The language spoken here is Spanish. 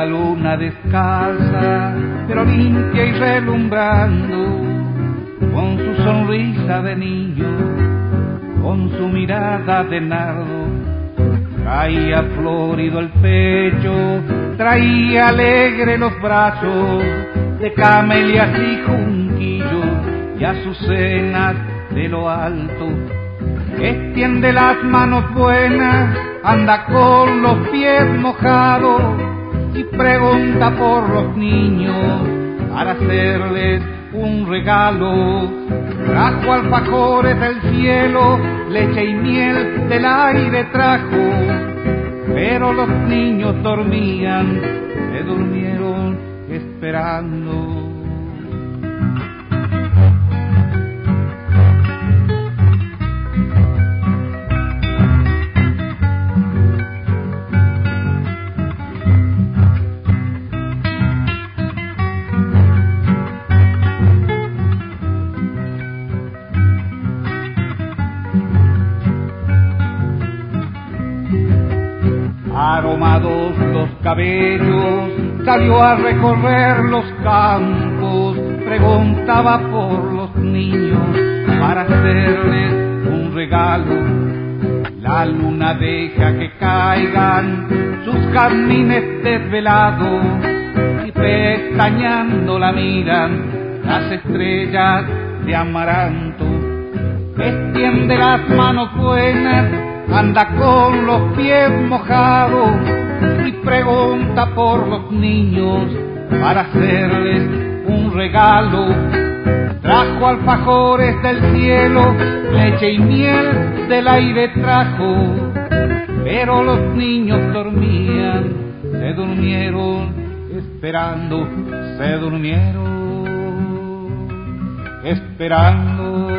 luna descalza, pero limpia y relumbrando, con su sonrisa de niño, con su mirada de nardo, traía florido el pecho, traía alegre los brazos de camelias y junquillos y azucenas de lo alto. Extiende las manos buenas, anda con los pies mojados y pregunta por los niños para hacerles un regalo. Trajo alfajores del cielo, leche y miel del aire trajo, pero los niños dormían, se durmieron esperando. Aromados los cabellos, salió a recorrer los campos, preguntaba por los niños para hacerles un regalo. La luna deja que caigan sus jazmines desvelados y pestañando la miran las estrellas de amaranto. Extiende las manos buenas, anda con los pies mojados y pregunta por los niños para hacerles un regalo. Trajo alfajores del cielo, leche y miel del aire trajo, pero los niños dormían, se durmieron esperando, se durmieron esperando.